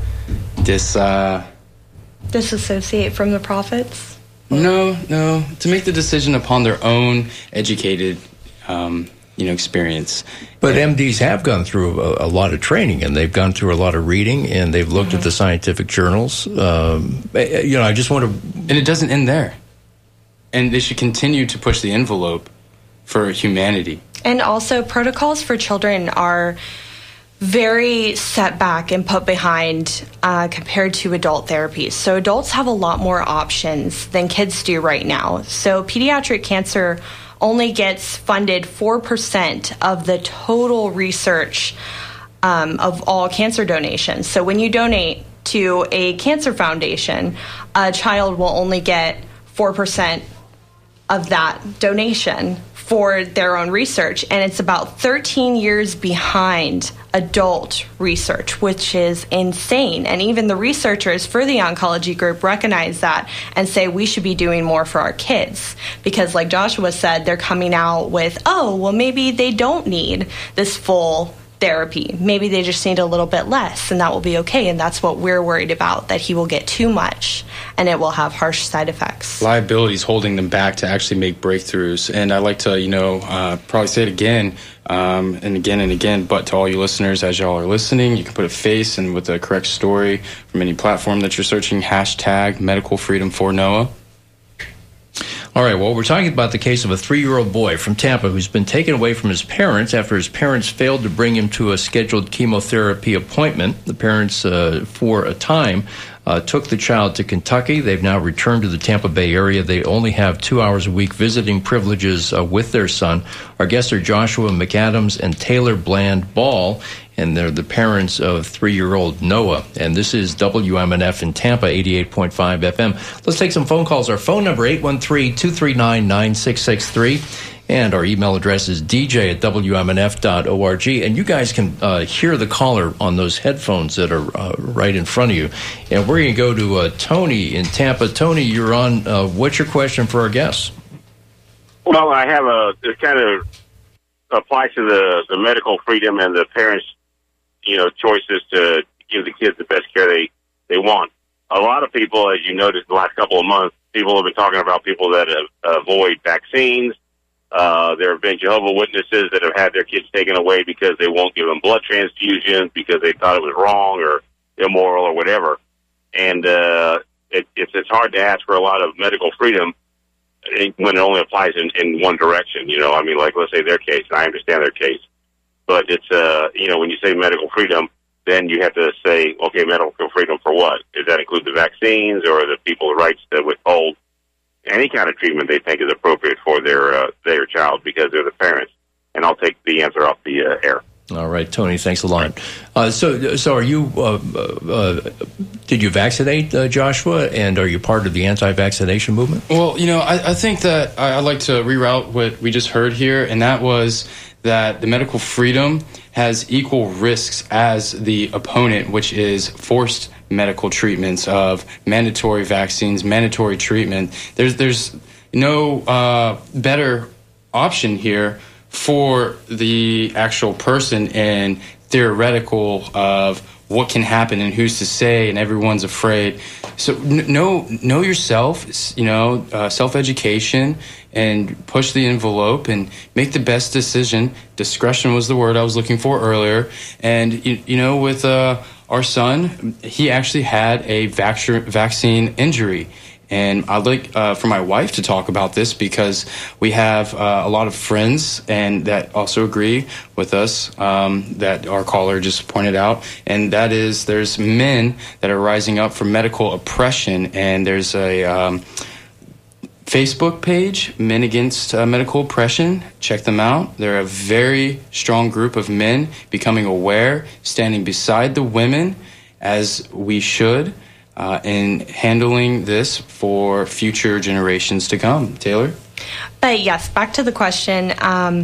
Disassociate from the prophets? No, to make the decision upon their own educated experience. But MDs have gone through a lot of training, and they've gone through a lot of reading, and they've looked at the scientific journals. I just want to... And it doesn't end there. And they should continue to push the envelope for humanity. And also, protocols for children are very set back and put behind compared to adult therapies. So adults have a lot more options than kids do right now. So pediatric cancer only gets funded 4% of the total research of all cancer donations. So when you donate to a cancer foundation, a child will only get 4% of that donation for their own research, and it's about 13 years behind adult research, which is insane. And even the researchers for the oncology group recognize that and say we should be doing more for our kids, because like Joshua said, they're coming out with, maybe they don't need this full therapy. Maybe they just need a little bit less, and that will be okay. And that's what we're worried about, that he will get too much and it will have harsh side effects. Liability is holding them back to actually make breakthroughs. And I like to, probably say it again and again and again, but to all you listeners, as y'all are listening, you can put a face and with the correct story from any platform that you're searching, hashtag Medical Freedom for Noah. All right, well, we're talking about the case of a 3-year-old boy from Tampa who's been taken away from his parents after his parents failed to bring him to a scheduled chemotherapy appointment. The parents, for a time, took the child to Kentucky. They've now returned to the Tampa Bay area. They only have 2 hours a week visiting privileges with their son. Our guests are Joshua McAdams and Taylor Bland Ball, and they're the parents of 3-year-old Noah. And this is WMNF in Tampa, 88.5 FM. Let's take some phone calls. Our phone number, 813-239-9663. And our email address is dj@wmnf.org. And you guys can hear the caller on those headphones that are right in front of you. And we're going to go to Tony in Tampa. Tony, you're on. What's your question for our guests? Well, I have it kind of applies to the medical freedom and the parents' choices to give the kids the best care they want. A lot of people, as you noticed in the last couple of months, people have been talking about people that avoid vaccines. There have been Jehovah's Witnesses that have had their kids taken away because they won't give them blood transfusions because they thought it was wrong or immoral or whatever. And it's hard to ask for a lot of medical freedom when it only applies in one direction. Like let's say their case, and I understand their case. But it's, when you say medical freedom, then you have to say, okay, medical freedom for what? Does that include the vaccines or the people's rights to withhold any kind of treatment they think is appropriate for their child because they're the parents? And I'll take the answer off the air. All right, Tony, thanks a lot. So are you, did you vaccinate, Joshua, and are you part of the anti-vaccination movement? Well, I think that I'd like to reroute what we just heard here, and that was that the medical freedom has equal risks as the opponent, which is forced medical treatments of mandatory vaccines, mandatory treatment. There's no better option here for the actual person and theoretical of what can happen and who's to say, and everyone's afraid. So know yourself, self-education, and push the envelope and make the best decision. Discretion was the word I was looking for earlier. And, with our son, he actually had a vaccine injury. And I'd like for my wife to talk about this because we have a lot of friends and that also agree with us that our caller just pointed out, and that is there's men that are rising up for medical oppression, and there's a Facebook page, Men Against Medical Oppression. Check them out. They're a very strong group of men becoming aware, standing beside the women as we should, in handling this for future generations to come. Taylor? But yes, back to the question.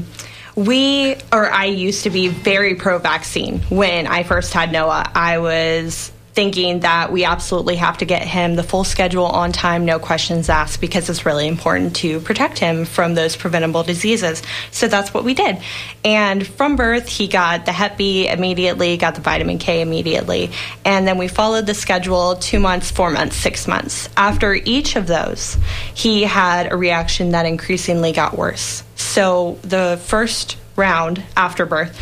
I used to be very pro-vaccine. When I first had Noah, I was thinking that we absolutely have to get him the full schedule on time, no questions asked, because it's really important to protect him from those preventable diseases. So that's what we did. And from birth, he got the Hep B immediately, got the vitamin K immediately. And then we followed the schedule 2 months, 4 months, 6 months. After each of those, he had a reaction that increasingly got worse. So the first round after birth,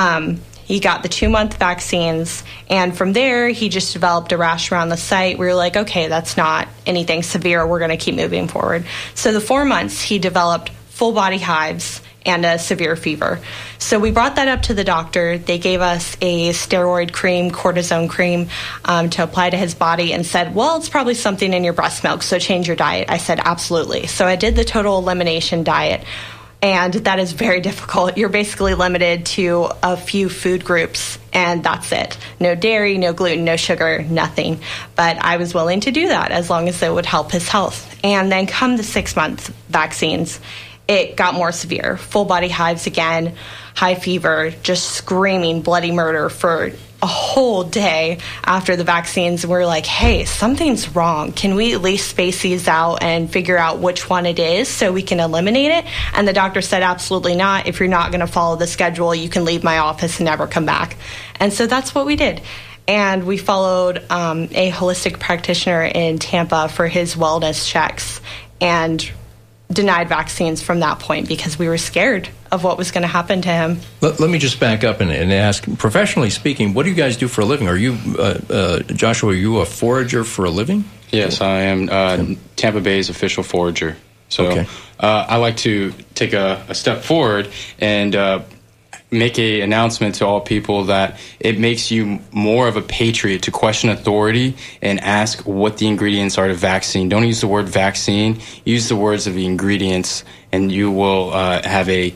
he got the 2-month vaccines, and from there, he just developed a rash around the site. We were like, okay, that's not anything severe. We're going to keep moving forward. So the 4 months, he developed full body hives and a severe fever. So we brought that up to the doctor. They gave us a steroid cream, cortisone cream, to apply to his body and said, well, it's probably something in your breast milk, so change your diet. I said, absolutely. So I did the total elimination diet. And that is very difficult. You're basically limited to a few food groups, and that's it. No dairy, no gluten, no sugar, nothing. But I was willing to do that as long as it would help his health. And then come the 6-month vaccines, it got more severe. Full body hives again, high fever, just screaming bloody murder for a whole day after the vaccines. We're like, hey, something's wrong. Can we at least space these out and figure out which one it is so we can eliminate it? And the doctor said, absolutely not. If you're not going to follow the schedule, you can leave my office and never come back. And so that's what we did. And we followed a holistic practitioner in Tampa for his wellness checks and denied vaccines from that point because we were scared of what was going to happen to him. Let me just back up and ask, professionally speaking, what do you guys do for a living? Are you, Joshua, are you a forager for a living? Yes, I am Tampa Bay's official forager. So okay. I like to take a step forward and make an announcement to all people that it makes you more of a patriot to question authority and ask what the ingredients are to vaccine. Don't use the word vaccine. Use the words of the ingredients, and you will have a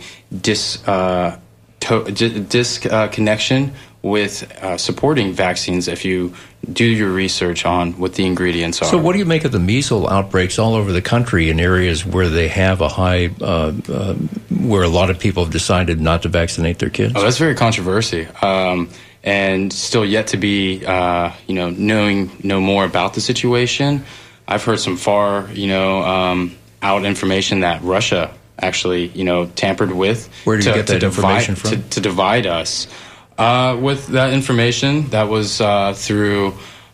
disconnection with supporting vaccines if you do your research on what the ingredients are. So what do you make of the measles outbreaks all over the country in areas where they have a high, where a lot of people have decided not to vaccinate their kids? Oh, that's very controversial. And still yet to be, know more about the situation. I've heard some far, out information that Russia actually, tampered with. Where did you get that information from? To divide us. With that information, that was through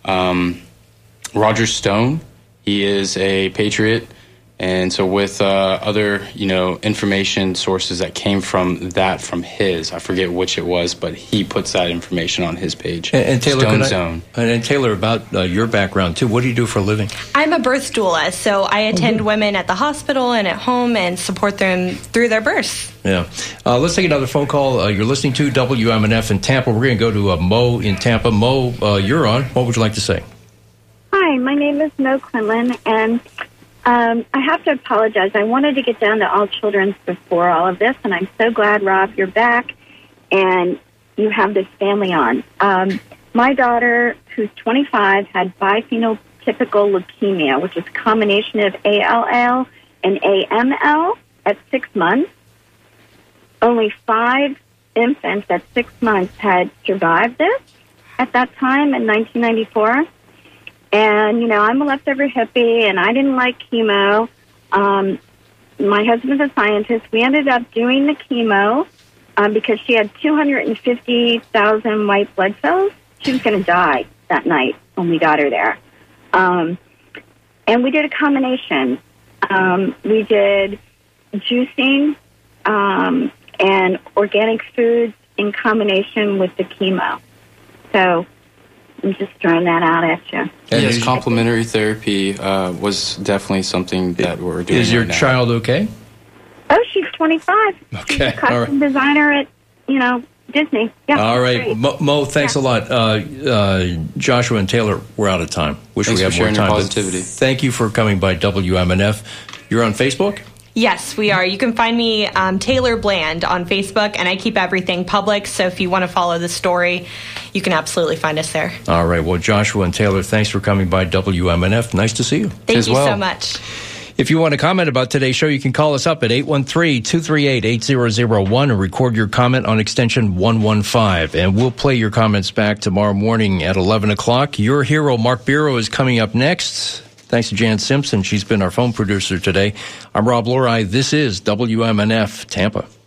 Roger Stone. He is a patriot. And so with other, information sources that came from his, I forget which it was, but he puts that information on his page. And Taylor, Stone Zone. And Taylor, about your background too. What do you do for a living? I'm a birth doula, so I attend women at the hospital and at home and support them through their births. Yeah. Let's take another phone call. You're listening to WMNF in Tampa. We're going to go to Mo in Tampa. Mo, you're on. What would you like to say? Hi, my name is Mo Quinlan, and I have to apologize. I wanted to get down to All Children's before all of this, and I'm so glad, Rob, you're back and you have this family on. My daughter, who's 25, had biphenotypical leukemia, which is a combination of ALL and AML at 6 months. Only 5 infants at 6 months had survived this at that time in 1994. And, I'm a leftover hippie, and I didn't like chemo. My husband's a scientist. We ended up doing the chemo because she had 250,000 white blood cells. She was going to die that night when we got her there. And we did a combination. We did juicing and organic foods in combination with the chemo. So I'm just throwing that out at you. And yes, complementary therapy was definitely something that we're doing. Is your right now. child okay? Oh, she's 25. Okay, she's a costume designer at, Disney. Yeah. All right, Mo, thanks a lot. Joshua and Taylor, we're out of time. Wish Thanks we had for more sharing time. your positivity. Thank you for coming by WMNF. You're on Facebook? Yes, we are. You can find me, Taylor Bland, on Facebook, and I keep everything public. So if you want to follow the story, you can absolutely find us there. All right. Well, Joshua and Taylor, thanks for coming by WMNF. Nice to see you. Thank you so much. If you want to comment about today's show, you can call us up at 813-238-8001 and record your comment on extension 115. And we'll play your comments back tomorrow morning at 11 o'clock. Your hero, Mark Biro, is coming up next. Thanks to Jan Simpson. She's been our phone producer today. I'm Rob Lorai. This is WMNF Tampa.